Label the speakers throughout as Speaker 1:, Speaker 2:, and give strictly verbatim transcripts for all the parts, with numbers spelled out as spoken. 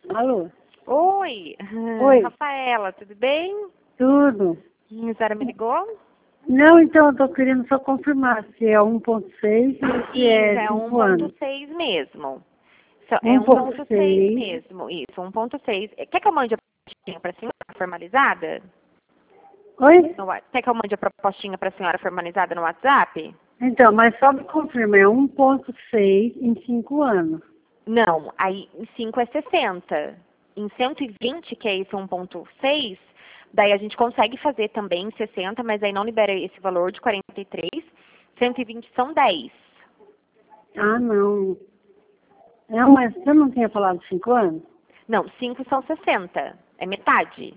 Speaker 1: Alô?
Speaker 2: Oi,
Speaker 1: Oi.
Speaker 2: Rafaela, tudo bem?
Speaker 1: Tudo.
Speaker 2: A senhora me ligou?
Speaker 1: Não, então, eu tô querendo só confirmar se é um ponto seis ou se
Speaker 2: Isso,
Speaker 1: é
Speaker 2: é um
Speaker 1: cinco
Speaker 2: ponto
Speaker 1: anos.
Speaker 2: seis mesmo. Só- É
Speaker 1: um
Speaker 2: um
Speaker 1: ponto
Speaker 2: ponto seis
Speaker 1: seis.
Speaker 2: mesmo, isso, um ponto seis. Quer que eu mande a propostinha para a senhora formalizada?
Speaker 1: Oi?
Speaker 2: No wa- Quer que eu mande a propostinha para a senhora formalizada no WhatsApp?
Speaker 1: Então, mas só me confirma, é um ponto seis em cinco anos.
Speaker 2: Não, aí em cinco é sessenta. Em cento e vinte, que é esse um ponto seis, daí a gente consegue fazer também em sessenta, mas aí não libera esse valor de quarenta e três. cento e vinte são dez.
Speaker 1: Ah, não. Não, mas você não tinha falado cinco anos?
Speaker 2: Não, cinco são sessenta. É metade.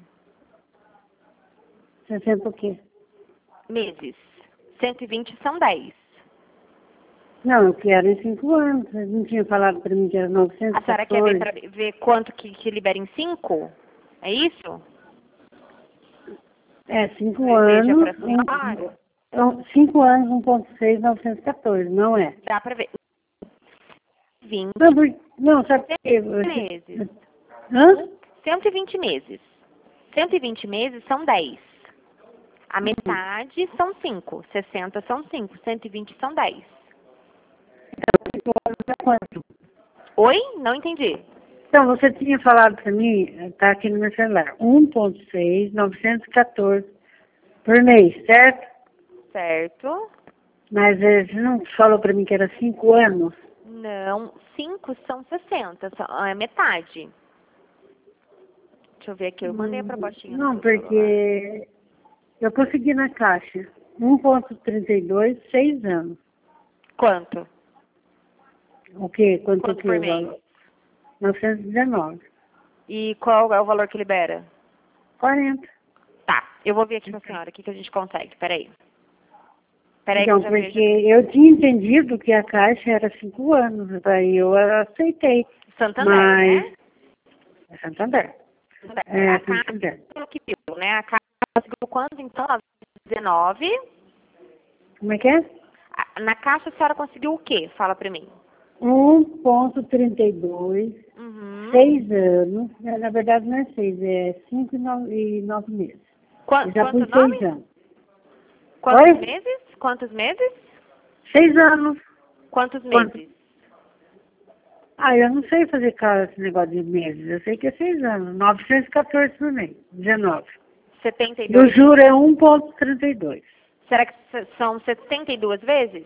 Speaker 1: sessenta o quê?
Speaker 2: Meses. cento e vinte são dez.
Speaker 1: Não, eu quero em cinco anos. Você não tinha falado para mim que era novecentos
Speaker 2: A
Speaker 1: e
Speaker 2: senhora quer ver,
Speaker 1: quatorze?
Speaker 2: pra, ver quanto que, que libera em cinco? É isso?
Speaker 1: É, cinco
Speaker 2: Veja
Speaker 1: anos,
Speaker 2: para a
Speaker 1: um,
Speaker 2: senhora.
Speaker 1: então, cinco anos, um ponto seis, novecentos e quatorze, não é?
Speaker 2: Dá para ver. vinte
Speaker 1: Não, por, não, sabe por quê?
Speaker 2: meses.
Speaker 1: Você- Hã?
Speaker 2: cento e vinte meses. cento e vinte meses são dez. A metade são cinco. sessenta são cinco. cento e vinte são dez.
Speaker 1: Quanto?
Speaker 2: Oi? Não entendi.
Speaker 1: Então, você tinha falado para mim, está aqui no meu celular, um ponto seis, novecentos e quatorze por mês, certo?
Speaker 2: Certo?
Speaker 1: Mas eh, você não falou para mim que era cinco anos?
Speaker 2: Não, cinco são sessenta, são, é metade. Deixa eu ver aqui, eu mandei a
Speaker 1: Hum,
Speaker 2: propostinha no
Speaker 1: Não,
Speaker 2: seu celular.
Speaker 1: porque eu consegui na caixa um ponto trinta e dois, seis anos.
Speaker 2: Quanto?
Speaker 1: O quê? Quanto o
Speaker 2: Quanto
Speaker 1: quê?
Speaker 2: por
Speaker 1: O
Speaker 2: mês?
Speaker 1: valor? novecentos e dezenove.
Speaker 2: E qual é o valor que libera?
Speaker 1: quarenta.
Speaker 2: Tá, eu vou ver aqui com a senhora, o que, que a gente consegue, peraí. Peraí que eu
Speaker 1: Então,
Speaker 2: já
Speaker 1: porque
Speaker 2: vejo aqui.
Speaker 1: eu tinha entendido que a caixa era cinco anos, daí eu aceitei.
Speaker 2: Como
Speaker 1: Mas,
Speaker 2: é?
Speaker 1: é Santander.
Speaker 2: Santander.
Speaker 1: É,
Speaker 2: A casa
Speaker 1: Santander.
Speaker 2: que viu, né? A casa conseguiu quanto, então? dezenove.
Speaker 1: Como é que é?
Speaker 2: A- Na caixa a senhora conseguiu o quê? Fala pra mim.
Speaker 1: um ponto trinta e dois,
Speaker 2: Uhum.
Speaker 1: seis anos. É, na verdade não é seis, é cinco e nove, e nove meses.
Speaker 2: Qua-
Speaker 1: Eu já
Speaker 2: Quanto
Speaker 1: pus seis
Speaker 2: nome?
Speaker 1: anos.
Speaker 2: Quantos
Speaker 1: Oi?
Speaker 2: meses? Quantos meses?
Speaker 1: Seis anos.
Speaker 2: Quantos
Speaker 1: Quanto?
Speaker 2: meses?
Speaker 1: Ah, eu não sei fazer cara esse negócio de meses. Eu sei que é seis anos. novecentos e quatorze por mês. dezenove.
Speaker 2: setenta e
Speaker 1: E o
Speaker 2: dois?
Speaker 1: juro é um ponto trinta e dois.
Speaker 2: Será que s- são setenta e duas vezes?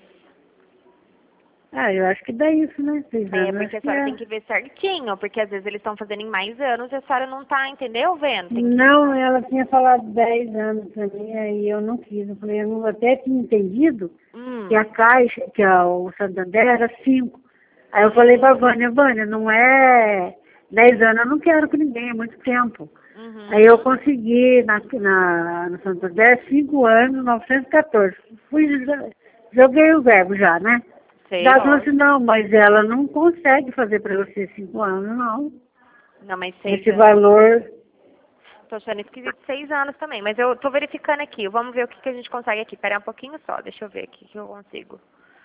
Speaker 1: Ah, eu acho que dá isso, né? Seis
Speaker 2: É,
Speaker 1: anos,
Speaker 2: porque
Speaker 1: acho
Speaker 2: a
Speaker 1: que
Speaker 2: senhora
Speaker 1: é.
Speaker 2: tem que ver certinho, porque às vezes eles estão fazendo em mais anos e a senhora não tá, entendeu, vendo? Tem que...
Speaker 1: Não, ela tinha falado dez anos pra mim, aí eu não quis. Eu falei, eu não até tinha entendido
Speaker 2: Hum.
Speaker 1: que a Caixa, que a, o Santander era cinco. Aí eu falei pra Vânia, Vânia, não é dez anos, eu não quero com ninguém, é muito tempo.
Speaker 2: Uhum.
Speaker 1: Aí eu consegui na, na, no Santander cinco anos, novecentos e quatorze. Fui, joguei o verbo já, né?
Speaker 2: Sei,
Speaker 1: Ela falou assim,
Speaker 2: lógico.
Speaker 1: não, mas ela não consegue fazer para você cinco anos, não.
Speaker 2: Não, mas seis
Speaker 1: Esse
Speaker 2: anos.
Speaker 1: valor,
Speaker 2: Tô achando esquisito seis anos também, mas eu tô verificando aqui. Vamos ver o que, que a gente consegue aqui. Pera aí um pouquinho só, deixa eu ver aqui que eu consigo.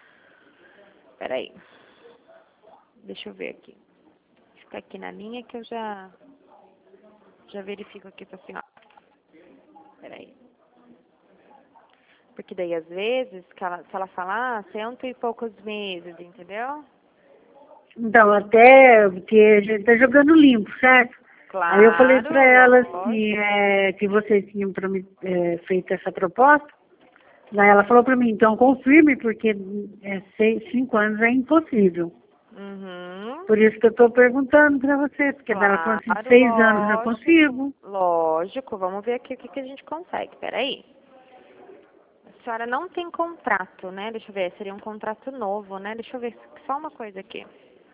Speaker 2: Pera aí. Deixa eu ver aqui. Fica aqui na linha que eu já já verifico aqui pra senhora. Pera aí. Porque daí às vezes, que ela, se ela falar ah, cento e poucos meses, entendeu?
Speaker 1: então até porque a gente tá jogando limpo, certo? Aí eu falei para
Speaker 2: Claro,
Speaker 1: ela
Speaker 2: lógico.
Speaker 1: assim, é, que vocês tinham promet- é, feito essa proposta. Daí ela falou para mim, então confirme, porque é, seis, cinco anos é impossível.
Speaker 2: Uhum.
Speaker 1: Por isso que eu estou perguntando para você, porque daí ela falou assim,
Speaker 2: Claro,
Speaker 1: seis anos eu
Speaker 2: lógico.
Speaker 1: consigo.
Speaker 2: Lógico. Vamos ver aqui o que, que a gente consegue. Pera aí. A senhora não tem contrato, né? Deixa eu ver, seria um contrato novo, né? Deixa eu ver só uma coisa aqui.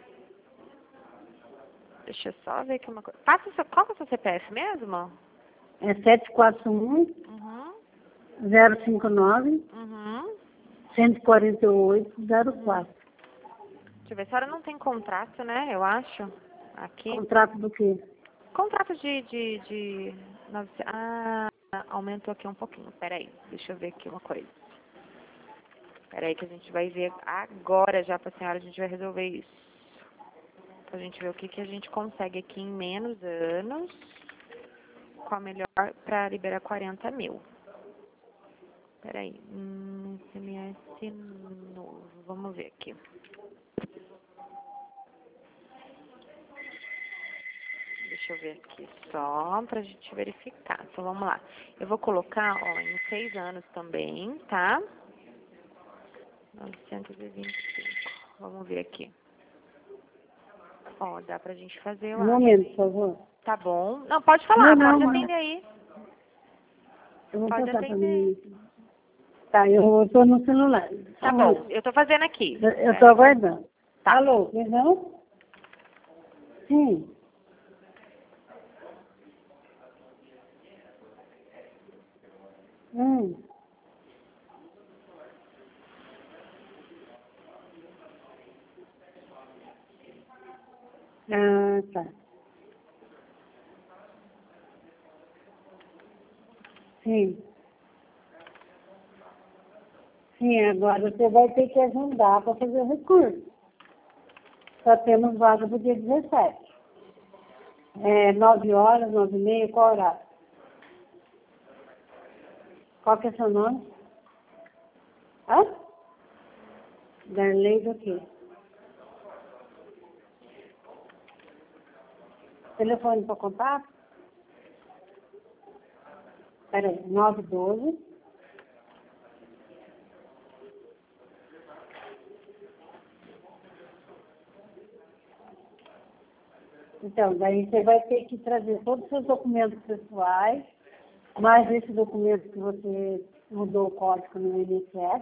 Speaker 2: Deixa eu só ver aqui uma coisa. Passa o seu, qual que é o seu C P F mesmo?
Speaker 1: É sete quatro um,
Speaker 2: Uhum,
Speaker 1: zero cinco nove,
Speaker 2: uhum.
Speaker 1: um quatro oito, zero quatro.
Speaker 2: Deixa eu ver, a senhora não tem contrato, né? Eu acho. Aqui.
Speaker 1: Contrato do quê?
Speaker 2: Contrato de, de, de... nove- Ah, aumentou aqui um pouquinho. Peraí, deixa eu ver aqui uma coisa. Peraí que a gente vai ver agora já pra senhora, a gente vai resolver isso. Pra gente ver o que, que a gente consegue aqui em menos anos. Qual a melhor pra liberar quarenta mil. Peraí. Hum, S M S novo. Vamos ver aqui. Deixa eu ver aqui só pra gente verificar. Então vamos lá. Eu vou colocar, ó, em seis anos também, tá? novecentos e vinte e cinco. Vamos ver aqui. Ó, dá pra gente fazer lá.
Speaker 1: Um momento, por favor.
Speaker 2: Tá bom. Não, pode falar,
Speaker 1: Não,
Speaker 2: pode
Speaker 1: não,
Speaker 2: atender aí.
Speaker 1: eu vou
Speaker 2: Pode
Speaker 1: passar pra
Speaker 2: atender.
Speaker 1: mim. Tá, eu estou no celular.
Speaker 2: Tá bom, eu tô fazendo aqui.
Speaker 1: Eu estou aguardando.
Speaker 2: Tá.
Speaker 1: Alô, perdão? Sim. Hum. Ah, tá. Sim. Sim, agora você vai ter que agendar para fazer o recurso. Só temos vaga para o dia dezessete. É, nove horas, nove e meia, qual horário? Qual que é seu nome? Hã? Darley do quê? Telefone para contato? Peraí, nove doze. Então, daí você vai ter que trazer todos os seus documentos pessoais, mais esse documento que você mudou o código no I N S S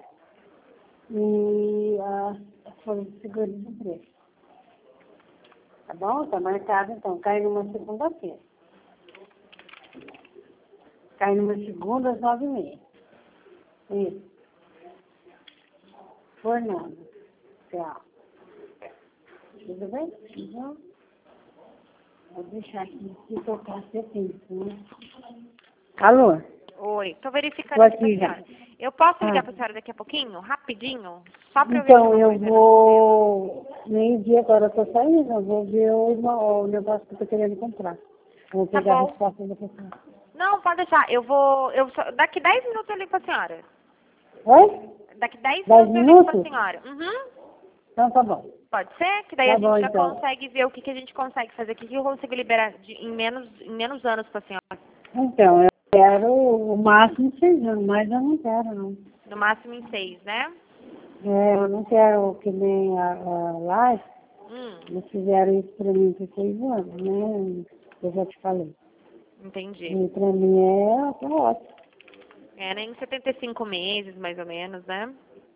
Speaker 1: e a folha de seguro-desemprego. Tá bom? Está marcado, então. Cai numa segunda-feira. Cai numa segunda às nove e meia. Isso. Fernando. Tchau. Tudo bem? Então, vou deixar aqui se tocar setenta, né? Alô?
Speaker 2: Oi, tô verificando
Speaker 1: Tô
Speaker 2: aqui
Speaker 1: aqui
Speaker 2: pra
Speaker 1: já.
Speaker 2: senhora. Eu posso ligar
Speaker 1: Ah.
Speaker 2: pra senhora daqui a pouquinho? Rapidinho? Só pra eu ver
Speaker 1: Então,
Speaker 2: se
Speaker 1: eu
Speaker 2: coisa no
Speaker 1: vou, meio-dia agora eu tô saindo, eu vou ver o, o negócio que eu tô querendo comprar. Vou
Speaker 2: Tá
Speaker 1: pegar a
Speaker 2: bom.
Speaker 1: resposta da pessoa.
Speaker 2: Não, pode deixar. Eu vou. Eu só- daqui dez minutos eu ligo pra senhora.
Speaker 1: Oi?
Speaker 2: Daqui dez
Speaker 1: Dez
Speaker 2: minutos eu ligo pra
Speaker 1: minutos?
Speaker 2: senhora. Uhum.
Speaker 1: Então tá bom.
Speaker 2: Pode ser? Que daí a
Speaker 1: Tá
Speaker 2: gente
Speaker 1: bom,
Speaker 2: já
Speaker 1: então.
Speaker 2: consegue ver o que, que a gente consegue fazer. O que, que eu consigo liberar de- em, menos, em menos anos pra senhora.
Speaker 1: Então, eu quero o máximo seis anos, mas eu não quero, não.
Speaker 2: No máximo em seis, né?
Speaker 1: É, eu não quero que nem a, a Life,
Speaker 2: Hum,
Speaker 1: eles fizeram isso pra mim por seis anos, né? Eu já te falei.
Speaker 2: entendi.
Speaker 1: E pra mim é, é ótimo.
Speaker 2: É, né? Em setenta e cinco meses, mais ou menos, né?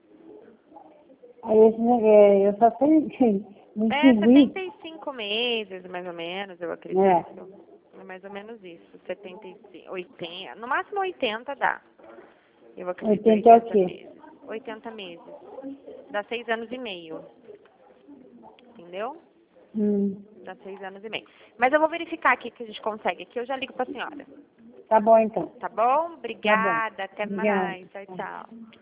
Speaker 1: Aí esse, é, eu só sei muito
Speaker 2: É,
Speaker 1: esquisito.
Speaker 2: setenta e cinco meses, mais ou menos, eu
Speaker 1: É.
Speaker 2: acredito. É mais ou menos isso. setenta e cinco, oitenta, no máximo oitenta dá. Eu acredito
Speaker 1: oitenta é o
Speaker 2: oitenta
Speaker 1: quê?
Speaker 2: meses. oitenta meses. Dá seis anos e meio. Entendeu?
Speaker 1: Hum,
Speaker 2: Dá seis anos e meio. Mas eu vou verificar aqui que a gente consegue aqui. Eu já ligo pra senhora.
Speaker 1: tá bom então.
Speaker 2: Tá bom?
Speaker 1: Tá bom.
Speaker 2: Obrigada. Até
Speaker 1: Obrigada.
Speaker 2: mais. Tchau, tchau.